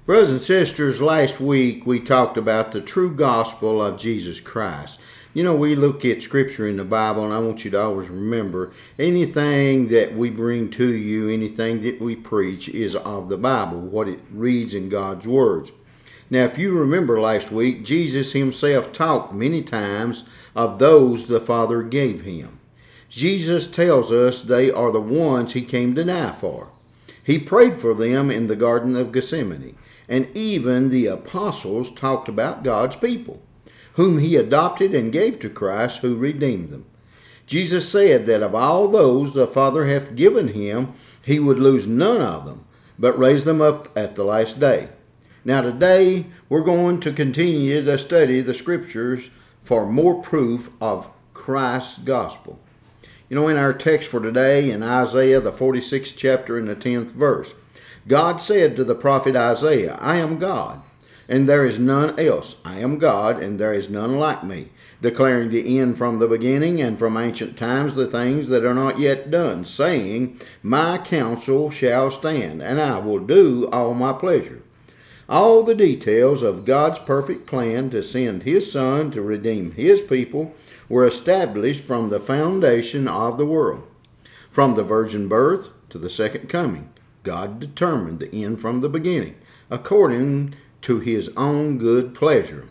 Brothers and sisters, last week we talked about the true gospel of Jesus Christ. You know, we look at Scripture in the Bible, and I want you to always remember anything that we bring to you, anything that we preach is of the Bible, what it reads in God's words. Now, if you remember last week, Jesus himself talked many times of those the Father gave him. Jesus tells us they are the ones he came to die for. He prayed for them in the Garden of Gethsemane, and even the apostles talked about God's people, whom he adopted and gave to Christ, who redeemed them. Jesus said that of all those the Father hath given him, he would lose none of them, but raise them up at the last day. Now today, we're going to continue to study the Scriptures for more proof of Christ's gospel. You know, in our text for today, in Isaiah, the 46th chapter and the 10th verse, God said to the prophet Isaiah, I am God, and there is none else. I am God, and there is none like me, declaring the end from the beginning, and from ancient times the things that are not yet done, saying, My counsel shall stand, and I will do all my pleasure. All the details of God's perfect plan to send his Son to redeem his people were established from the foundation of the world. From the virgin birth to the second coming, God determined the end from the beginning, according to his own good pleasure.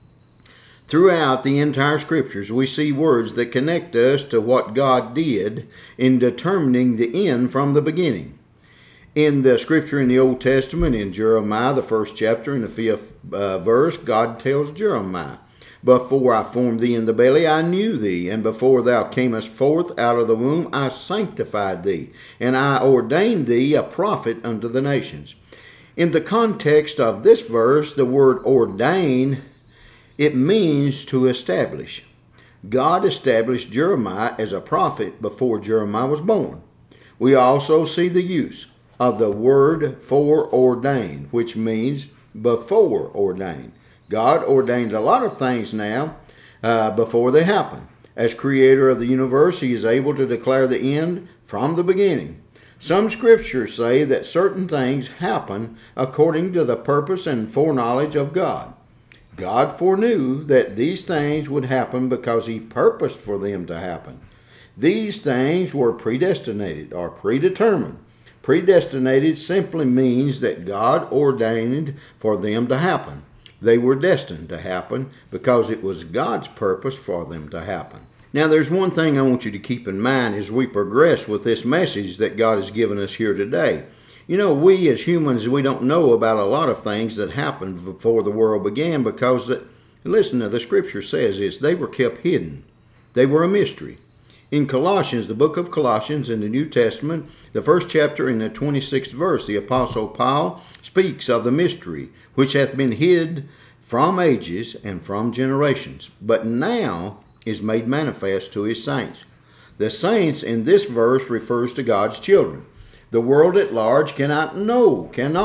Throughout the entire Scriptures, we see words that connect us to what God did in determining the end from the beginning. In the Scripture in the Old Testament, in Jeremiah, the 1st chapter, and the 5th verse, God tells Jeremiah, Before I formed thee in the belly, I knew thee, and before thou camest forth out of the womb, I sanctified thee, and I ordained thee a prophet unto the nations. In the context of this verse, the word ordain, it means to establish. God established Jeremiah as a prophet before Jeremiah was born. We also see the use of the word foreordained, which means before ordained. God ordained a lot of things now before they happen. As creator of the universe, he is able to declare the end from the beginning. Some scriptures say that certain things happen according to the purpose and foreknowledge of God. God foreknew that these things would happen because he purposed for them to happen. These things were predestinated or predetermined. Predestinated simply means that God ordained for them to happen. They were destined to happen because it was God's purpose for them to happen. Now, there's one thing I want you to keep in mind as we progress with this message that God has given us here today. You know, we as humans, we don't know about a lot of things that happened before the world began because, listen to the Scripture says is they were kept hidden. They were a mystery. In Colossians, the book of Colossians in the New Testament, the 1st chapter in the 26th verse, the Apostle Paul speaks of the mystery which hath been hid from ages and from generations, but now is made manifest to his saints. The saints in this verse refers to God's children. The world at large cannot know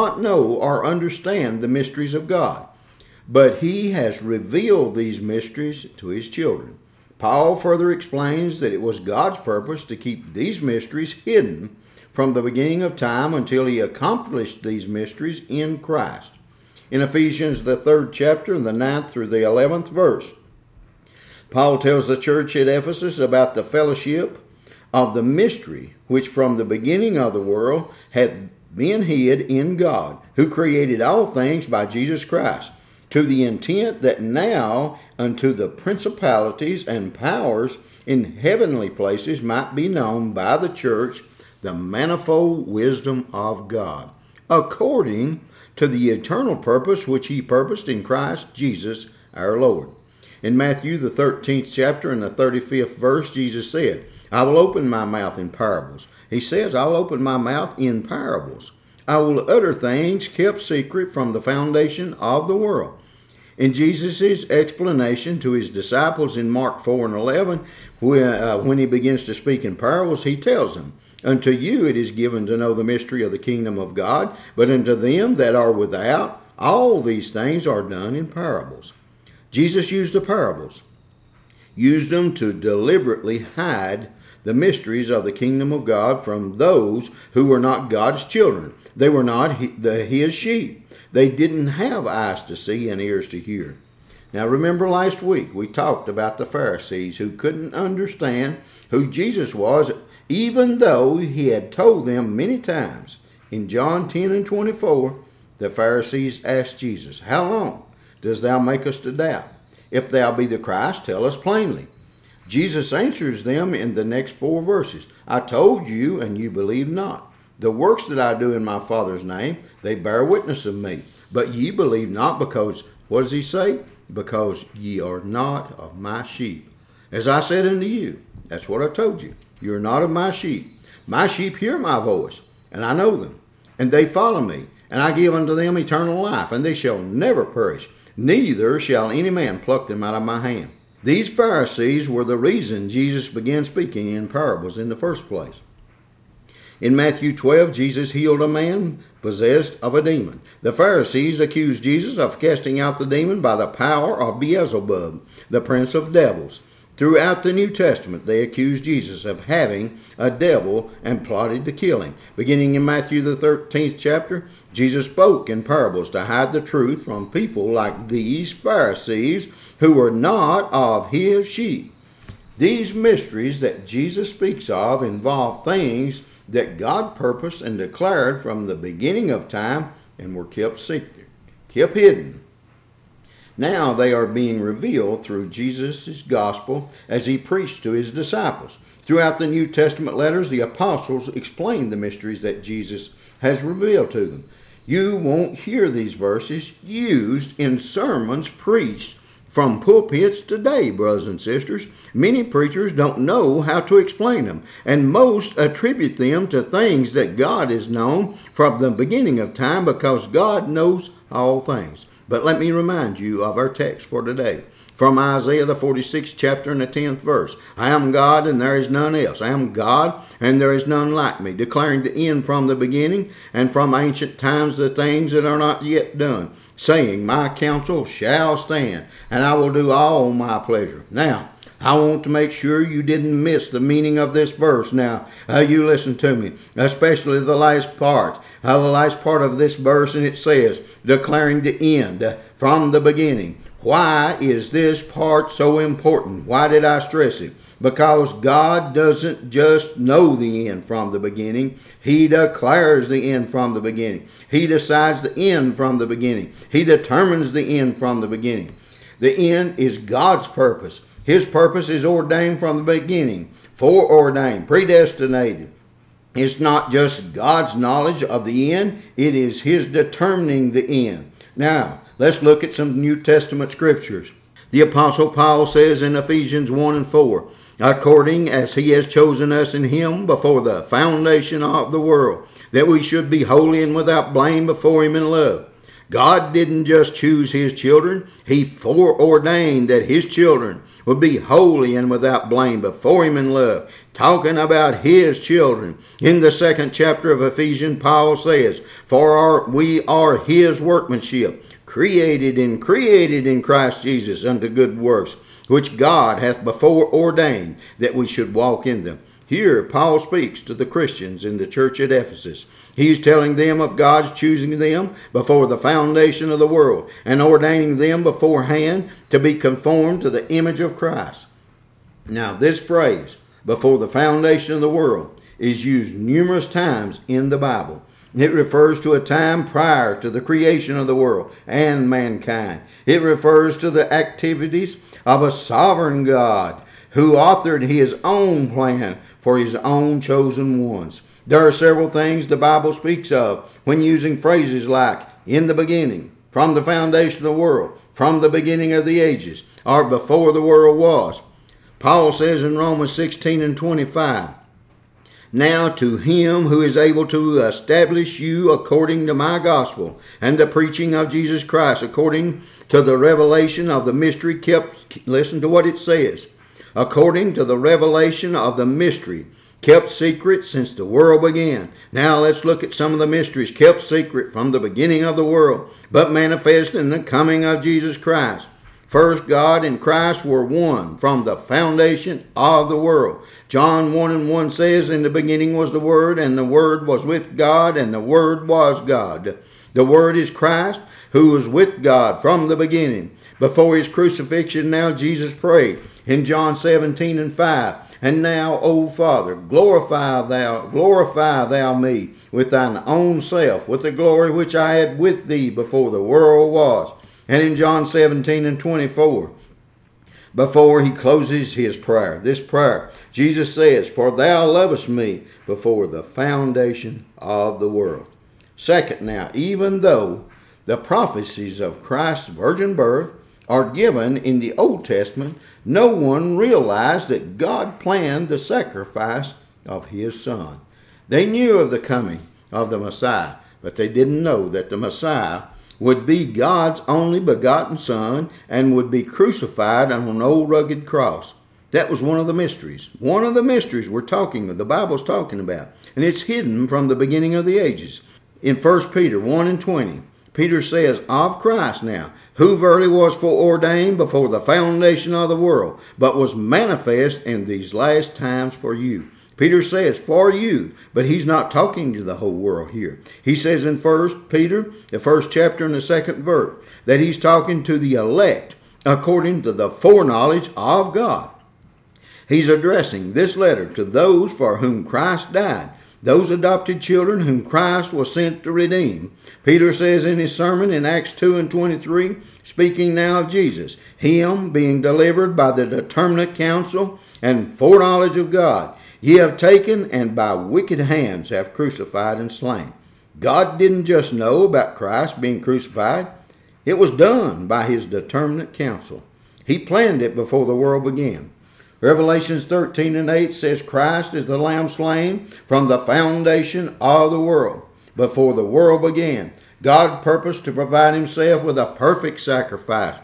or understand the mysteries of God, but he has revealed these mysteries to his children. Paul further explains that it was God's purpose to keep these mysteries hidden from the beginning of time until he accomplished these mysteries in Christ. In Ephesians, the 3rd chapter, the 9th through the 11th verse, Paul tells the church at Ephesus about the fellowship of the mystery which from the beginning of the world hath been hid in God, who created all things by Jesus Christ, to the intent that now unto the principalities and powers in heavenly places might be known by the church the manifold wisdom of God, according to the eternal purpose which he purposed in Christ Jesus our Lord. In Matthew, the 13th chapter and the 35th verse, Jesus said, I will open my mouth in parables. He says, I'll open my mouth in parables. I will utter things kept secret from the foundation of the world. In Jesus' explanation to his disciples in Mark 4 and 11, when he begins to speak in parables, he tells them, Unto you it is given to know the mystery of the kingdom of God, but unto them that are without, all these things are done in parables. Jesus used the parables, used them to deliberately hide the mysteries of the kingdom of God from those who were not God's children. They were not his sheep. They didn't have eyes to see and ears to hear. Now remember last week we talked about the Pharisees who couldn't understand who Jesus was, even though he had told them many times. In John 10 and 24, the Pharisees asked Jesus, "How long dost thou make us to doubt? If thou be the Christ, tell us plainly." Jesus answers them in the next 4 verses. "I told you, and you believe not. The works that I do in my Father's name, they bear witness of me. But ye believe not because," what does he say? "Because ye are not of my sheep. As I said unto you," that's what I told you, "you are not of my sheep. My sheep hear my voice, and I know them, and they follow me. And I give unto them eternal life, and they shall never perish, neither shall any man pluck them out of my hand." These Pharisees were the reason Jesus began speaking in parables in the first place. In Matthew 12, Jesus healed a man possessed of a demon. The Pharisees accused Jesus of casting out the demon by the power of Beelzebub, the prince of devils. Throughout the New Testament, they accused Jesus of having a devil and plotted to kill him. Beginning in Matthew the 13th chapter, Jesus spoke in parables to hide the truth from people like these Pharisees who were not of his sheep. These mysteries that Jesus speaks of involve things that God purposed and declared from the beginning of time and were kept secret, kept hidden. Now they are being revealed through Jesus' gospel as he preached to his disciples. Throughout the New Testament letters, the apostles explain the mysteries that Jesus has revealed to them. You won't hear these verses used in sermons preached from pulpits today, brothers and sisters. Many preachers don't know how to explain them, and most attribute them to things that God has known from the beginning of time, because God knows all things. But let me remind you of our text for today. From Isaiah the 46th chapter and the 10th verse. "I am God and there is none else. I am God and there is none like me, declaring the end from the beginning, and from ancient times the things that are not yet done, saying, my counsel shall stand, and I will do all my pleasure." Now, I want to make sure you didn't miss the meaning of this verse. Now, you listen to me, especially the last part. The last part of this verse, and it says, declaring the end from the beginning. Why is this part so important? Why did I stress it? Because God doesn't just know the end from the beginning. He declares the end from the beginning. He decides the end from the beginning. He determines the end from the beginning. The end is God's purpose. His purpose is ordained from the beginning, foreordained, predestinated. It's not just God's knowledge of the end, it is His determining the end. Now, let's look at some New Testament scriptures. The Apostle Paul says in Ephesians 1 and 4, according as He has chosen us in Him before the foundation of the world, that we should be holy and without blame before Him in love. God didn't just choose His children, He foreordained that His children would be holy and without blame before Him in love. Talking about His children. In the 2nd chapter of Ephesians, Paul says, we are His workmanship, created in Christ Jesus unto good works, which God hath before ordained that we should walk in them. Here, Paul speaks to the Christians in the church at Ephesus. He's telling them of God's choosing them before the foundation of the world and ordaining them beforehand to be conformed to the image of Christ. Now, this phrase, before the foundation of the world, is used numerous times in the Bible. It refers to a time prior to the creation of the world and mankind. It refers to the activities of a sovereign God who authored His own plan for His own chosen ones. There are several things the Bible speaks of when using phrases like, in the beginning, from the foundation of the world, from the beginning of the ages, or before the world was. Paul says in Romans 16 and 25, now to Him who is able to establish you according to my gospel and the preaching of Jesus Christ, according to the revelation of the mystery kept, listen to what it says, according to the revelation of the mystery kept secret since the world began. Now let's look at some of the mysteries kept secret from the beginning of the world, but manifest in the coming of Jesus Christ. First, God and Christ were one from the foundation of the world. John 1 and 1 says, in the beginning was the Word, and the Word was with God, and the Word was God. The Word is Christ, who was with God from the beginning. Before his crucifixion, now Jesus prayed in John 17:5. And now, O Father, glorify thou me with thine own self, with the glory which I had with thee before the world was. And in John 17:24, before he closes his prayer, this prayer, Jesus says, For thou lovest me before the foundation of the world. Second, now, even though the prophecies of Christ's virgin birth are given in the Old Testament, no one realized that God planned the sacrifice of his Son. They knew of the coming of the Messiah, but they didn't know that the Messiah would be God's only begotten Son and would be crucified on an old rugged cross. That was one of the mysteries. One of the mysteries the Bible's talking about. And it's hidden from the beginning of the ages. In 1 Peter 1:20, Peter says of Christ now, who verily was foreordained before the foundation of the world, but was manifest in these last times for you. Peter says for you, but he's not talking to the whole world here. He says in 1 Peter, the first chapter and the second verse, that he's talking to the elect according to the foreknowledge of God. He's addressing this letter to those for whom Christ died, those adopted children whom Christ was sent to redeem. Peter says in his sermon in Acts 2:23, speaking now of Jesus, him being delivered by the determinate counsel and foreknowledge of God, ye have taken and by wicked hands have crucified and slain. God didn't just know about Christ being crucified. It was done by his determinate counsel. He planned it before the world began. Revelations 13:8 says Christ is the Lamb slain from the foundation of the world. Before the world began, God purposed to provide himself with a perfect sacrifice.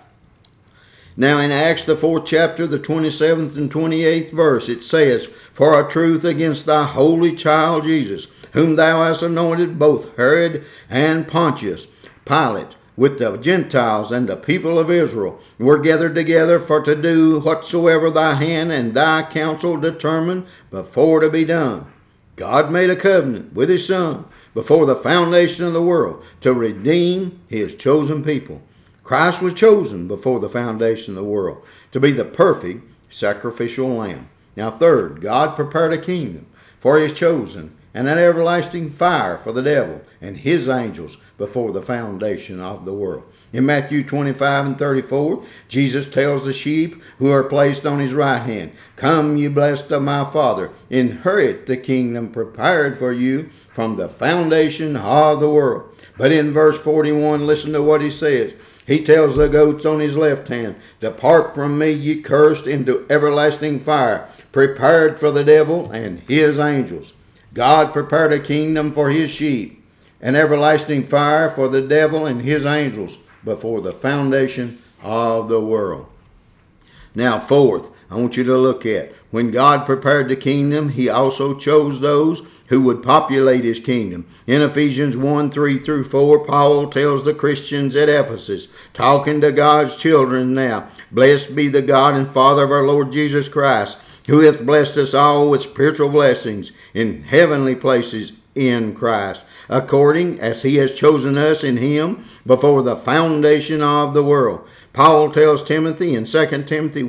Now in Acts the 4th chapter, the 27th and 28th verse, it says, For a truth against thy holy child Jesus, whom thou hast anointed, both Herod and Pontius Pilate, with the Gentiles and the people of Israel, were gathered together for to do whatsoever thy hand and thy counsel determined before to be done. God made a covenant with his Son before the foundation of the world to redeem his chosen people. Christ was chosen before the foundation of the world to be the perfect sacrificial lamb. Now third, God prepared a kingdom for his chosen and an everlasting fire for the devil and his angels before the foundation of the world. In Matthew 25:34, Jesus tells the sheep who are placed on his right hand, Come, ye blessed of my Father, inherit the kingdom prepared for you from the foundation of the world. But in verse 41, listen to what he says. He tells the goats on his left hand, Depart from me, ye cursed, into everlasting fire, prepared for the devil and his angels. God prepared a kingdom for his sheep, an everlasting fire for the devil and his angels before the foundation of the world. Now, fourth, I want you to look at, when God prepared the kingdom, he also chose those who would populate his kingdom. In Ephesians 1:3-4, Paul tells the Christians at Ephesus, talking to God's children now, Blessed be the God and Father of our Lord Jesus Christ, who hath blessed us all with spiritual blessings in heavenly places in Christ, according as he has chosen us in him before the foundation of the world. Paul tells Timothy in 2 Timothy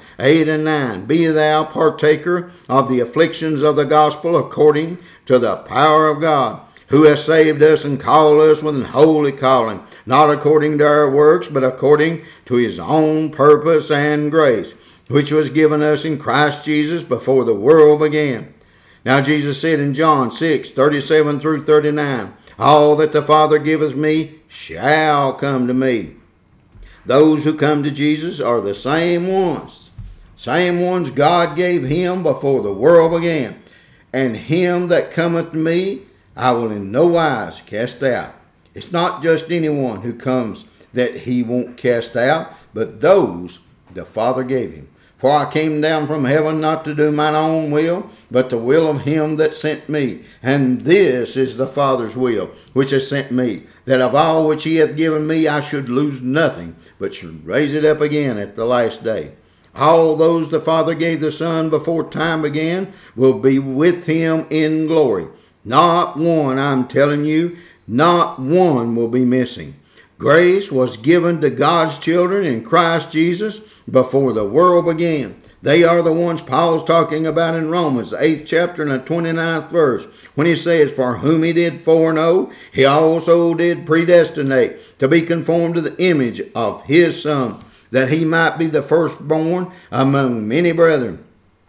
1:8-9, Be thou partaker of the afflictions of the gospel according to the power of God, who has saved us and called us with an holy calling, not according to our works, but according to his own purpose and grace, which was given us in Christ Jesus before the world began. Now Jesus said in John 6:37-39, All that the Father giveth me shall come to me. Those who come to Jesus are the same ones God gave him before the world began. And him that cometh to me, I will in no wise cast out. It's not just anyone who comes that he won't cast out, but those the Father gave him. For I came down from heaven not to do mine own will, but the will of him that sent me. And this is the Father's will, which has sent me, that of all which he hath given me I should lose nothing, but should raise it up again at the last day. All those the Father gave the Son before time began will be with him in glory. Not one, I'm telling you, Not one will be missing. Grace was given to God's children in Christ Jesus before the world began. They are the ones Paul's talking about in Romans, the 8th chapter and the 29th verse, when he says, For whom he did foreknow, he also did predestinate to be conformed to the image of his Son, that he might be the firstborn among many brethren.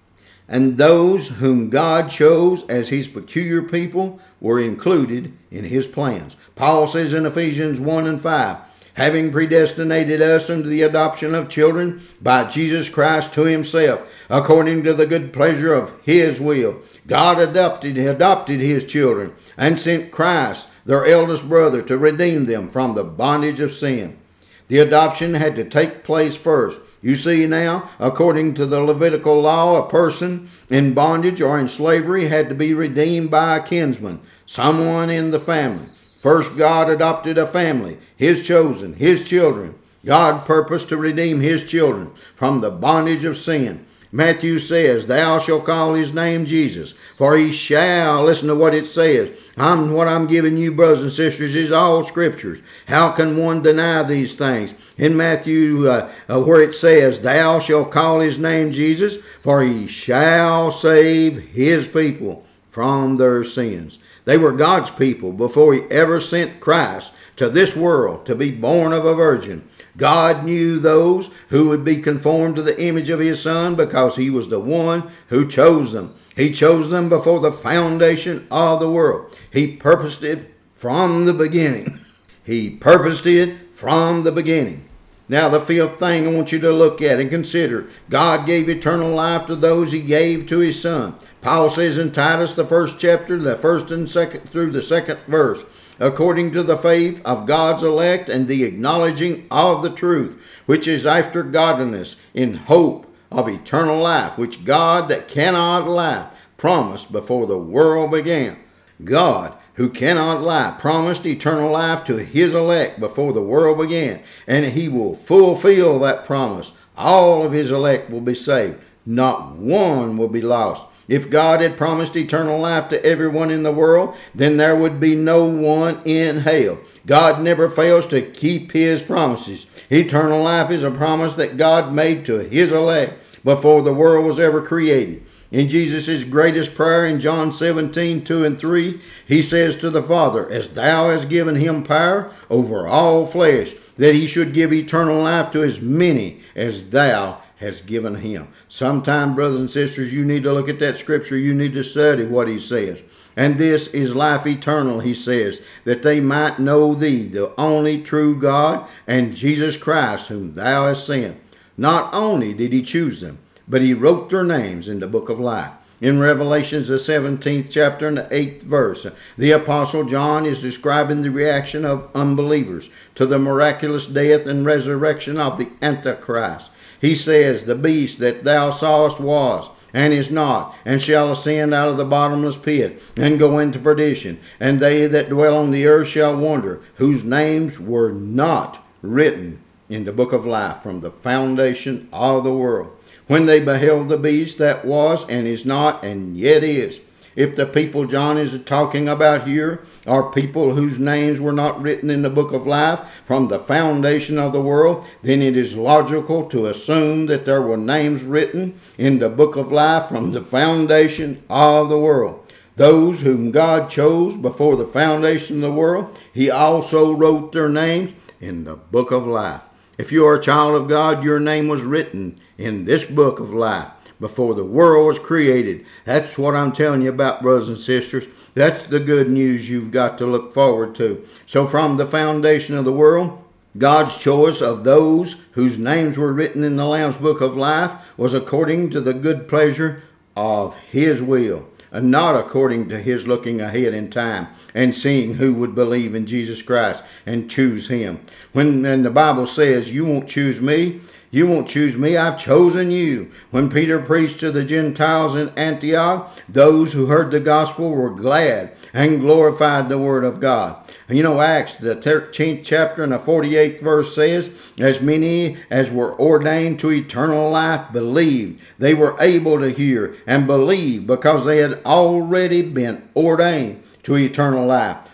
And those whom God chose as his peculiar people were included in his plans. Paul says in Ephesians 1 and 5, having predestinated us unto the adoption of children by Jesus Christ to himself, according to the good pleasure of his will. God adopted his children and sent Christ, their eldest brother, to redeem them from the bondage of sin. The adoption had to take place first. You see now, according to the Levitical law, a person in bondage or in slavery had to be redeemed by a kinsman, someone in the family. First, God adopted a family, his chosen, his children. God purposed to redeem his children from the bondage of sin. Matthew says, Thou shalt call his name Jesus, for he shall, listen to what it says. What I'm giving you, brothers and sisters, is all scriptures. How can one deny these things? In Matthew, where it says, Thou shalt call his name Jesus, for he shall save his people from their sins. They were God's people before he ever sent Christ to this world to be born of a virgin. God knew those who would be conformed to the image of his Son because he was the one who chose them. He chose them before the foundation of the world. He purposed it from the beginning. He purposed it from the beginning. Now the fifth thing I want you to look at and consider, God gave eternal life to those he gave to his Son. Paul says in Titus, the 1st chapter, the 1st and 2nd through the 2nd verse, according to the faith of God's elect and the acknowledging of the truth, which is after godliness, in hope of eternal life, which God that cannot lie promised before the world began. God, who cannot lie, promised eternal life to his elect before the world began, and he will fulfill that promise. All of his elect will be saved. Not one will be lost. If God had promised eternal life to everyone in the world, then there would be no one in hell. God never fails to keep his promises. Eternal life is a promise that God made to his elect before the world was ever created. In Jesus' greatest prayer in John 17, 2 and 3, he says to the Father, As thou hast given him power over all flesh, that he should give eternal life to as many as thou has given him. Sometime, brothers and sisters, you need to look at that scripture. You need to study what he says. And this is life eternal, he says, that they might know thee, the only true God, and Jesus Christ, whom thou hast sent. Not only did he choose them, but he wrote their names in the book of life. In Revelations, the 17th chapter and the 8th verse, the Apostle John is describing the reaction of unbelievers to the miraculous death and resurrection of the Antichrist. He says, The beast that thou sawest was, and is not, and shall ascend out of the bottomless pit, and go into perdition. And they that dwell on the earth shall wonder, whose names were not written in the book of life from the foundation of the world, when they beheld the beast that was, and is not, and yet is. If the people John is talking about here are people whose names were not written in the book of life from the foundation of the world, then it is logical to assume that there were names written in the book of life from the foundation of the world. Those whom God chose before the foundation of the world, he also wrote their names in the book of life. If you are a child of God, your name was written in this book of life before the world was created. That's what I'm telling you about, brothers and sisters. That's the good news you've got to look forward to. So from the foundation of the world, God's choice of those whose names were written in the Lamb's book of life was according to the good pleasure of his will, and not according to his looking ahead in time and seeing who would believe in Jesus Christ and choose him. When the Bible says, you won't choose me, you won't choose me, I've chosen you. When Peter preached to the Gentiles in Antioch, those who heard the gospel were glad and glorified the word of God. And you know, Acts, the 13th chapter and the 48th verse says, as many as were ordained to eternal life believed. They were able to hear and believe because they had already been ordained to eternal life.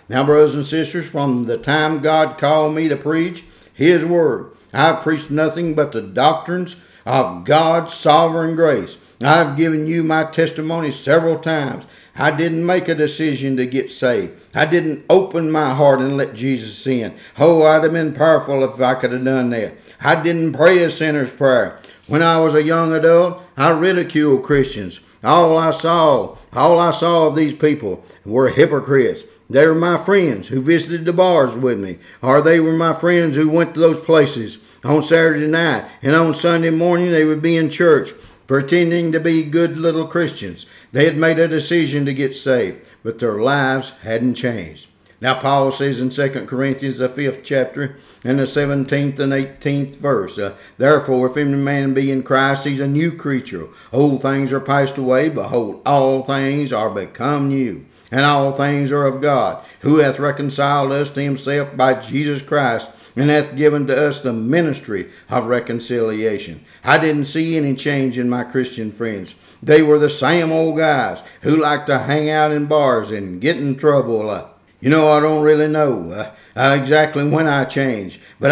Now, brothers and sisters, from the time God called me to preach His Word, I've preached nothing but the doctrines of God's sovereign grace. I've given you my testimony several times. I didn't make a decision to get saved. I didn't open my heart and let Jesus in. Oh, I'd have been powerful if I could have done that. I didn't pray a sinner's prayer. When I was a young adult, I ridiculed Christians. All I saw of these people were hypocrites. They were my friends who visited the bars with me, or they were my friends who went to those places on Saturday night, and on Sunday morning they would be in church, pretending to be good little Christians. They had made a decision to get saved, but their lives hadn't changed. Now, Paul says in 2 Corinthians, the 5th chapter, and the 17th and 18th verse, Therefore, if any man be in Christ, he's a new creature. Old things are passed away, behold, all things are become new. And all things are of God, who hath reconciled us to himself by Jesus Christ, and hath given to us the ministry of reconciliation. I didn't see any change in my Christian friends. They were the same old guys who like to hang out in bars and get in trouble. I don't really know exactly when I changed, but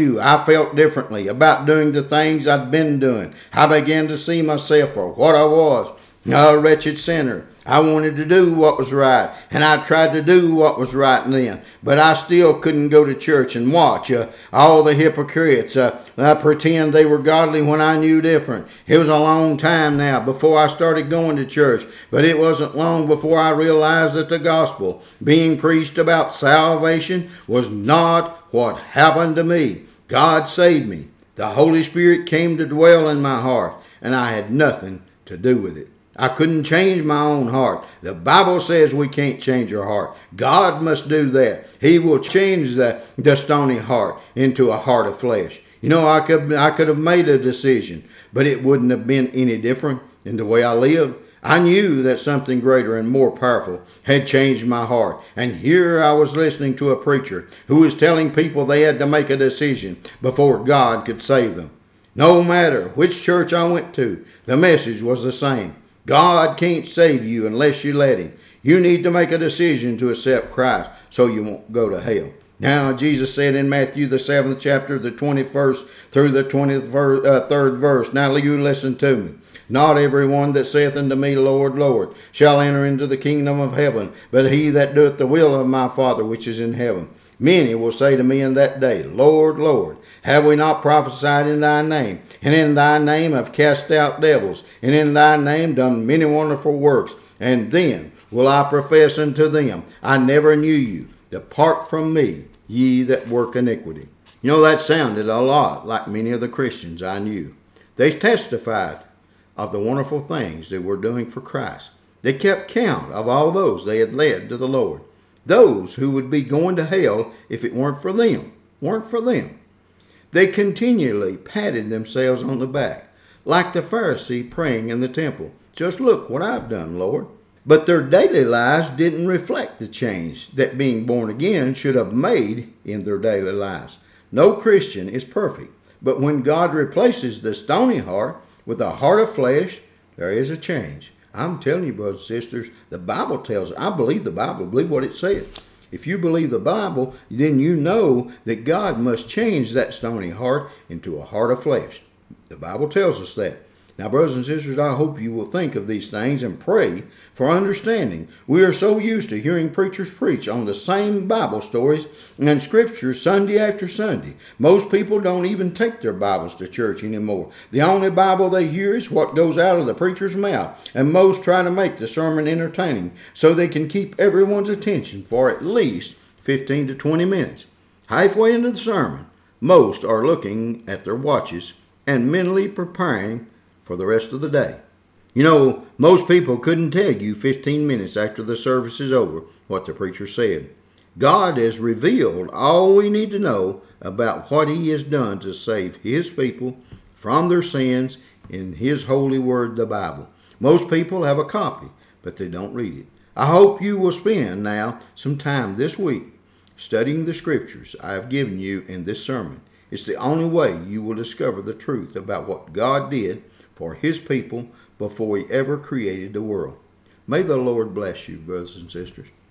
I felt differently about doing the things I'd been doing. I began to see myself for what I was, a wretched sinner. I wanted to do what was right, and I tried to do what was right then, but I still couldn't go to church and watch all the hypocrites pretend they were godly when I knew different. It was a long time now before I started going to church, but it wasn't long before I realized that the gospel being preached about salvation was not what happened to me. God saved me. The Holy Spirit came to dwell in my heart, and I had nothing to do with it. I couldn't change my own heart. The Bible says we can't change our heart. God must do that. He will change the stony heart into a heart of flesh. I could have made a decision, but it wouldn't have been any different in the way I lived. I knew that something greater and more powerful had changed my heart. And here I was listening to a preacher who was telling people they had to make a decision before God could save them. No matter which church I went to, the message was the same. God can't save you unless you let Him. You need to make a decision to accept Christ so you won't go to hell. Now, Jesus said in Matthew, the 7th chapter, the 21st through the 23rd verse, Now you listen to me. Not every one that saith unto me, Lord, Lord, shall enter into the kingdom of heaven, but he that doeth the will of my Father which is in heaven. Many will say to me in that day, Lord, Lord, have we not prophesied in thy name? And in thy name have cast out devils, and in thy name done many wonderful works. And then will I profess unto them, I never knew you. Depart from me, ye that work iniquity. That sounded a lot like many of the Christians I knew. They testified of the wonderful things they were doing for Christ. They kept count of all those they had led to the Lord. Those who would be going to hell if it weren't for them. They continually patted themselves on the back, like the Pharisee praying in the temple. Just look what I've done, Lord. But their daily lives didn't reflect the change that being born again should have made in their daily lives. No Christian is perfect, but when God replaces the stony heart with a heart of flesh, there is a change. I'm telling you, brothers and sisters, the Bible tells us. I believe the Bible. Believe what it says. If you believe the Bible, then you know that God must change that stony heart into a heart of flesh. The Bible tells us that. Now, brothers and sisters, I hope you will think of these things and pray for understanding. We are so used to hearing preachers preach on the same Bible stories and scriptures Sunday after Sunday. Most people don't even take their Bibles to church anymore. The only Bible they hear is what goes out of the preacher's mouth, and most try to make the sermon entertaining so they can keep everyone's attention for at least 15 to 20 minutes. Halfway into the sermon, most are looking at their watches and mentally preparing for the rest of the day. Most people couldn't tell you 15 minutes after the service is over what the preacher said. God has revealed all we need to know about what He has done to save His people from their sins in His holy word, the Bible. Most people have a copy, but they don't read it. I hope you will spend now some time this week studying the scriptures I have given you in this sermon. It's the only way you will discover the truth about what God did for His people before He ever created the world. May the Lord bless you, brothers and sisters.